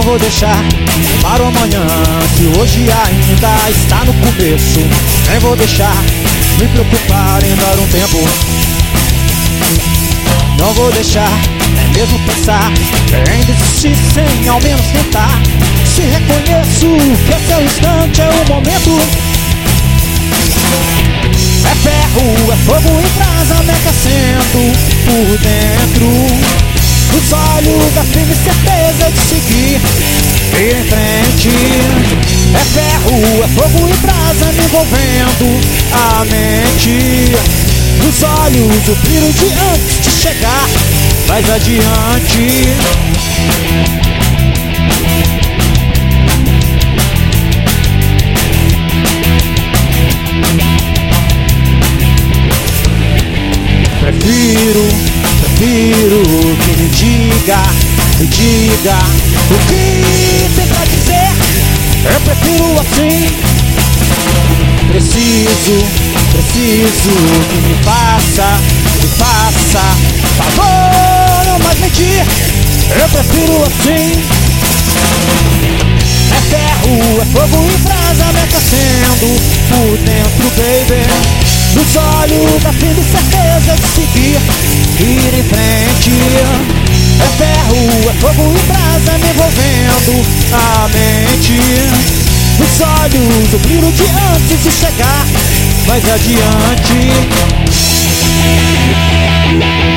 vou deixar para o amanhã, que hoje ainda está no começo. Nem vou deixar me preocupar em dar um tempo. Não vou deixar nem mesmo pensar em desistir sem ao menos tentar. Se reconheço que esse é o instante, é o momento. É ferro, é fogo em brasa me aquecendo por dentro. Nos olhos da firme certeza de seguir, ir em frente. É ferro, é fogo em brasa me envolvendo a mente. Nos olhos o brilho de antes de chegar mais adiante. Prefiro que me diga o que tem pra dizer. Eu prefiro assim. Preciso que me faça favor, não mais mentir. Eu prefiro assim. É ferro, é fogo e brasa me aquecendo por dentro, baby. Nos olhos da firme certeza de seguir, ir em frente. É ferro, é fogo e brasa me envolvendo a mente. Nos olhos o brilho de antes de chegar mais adiante.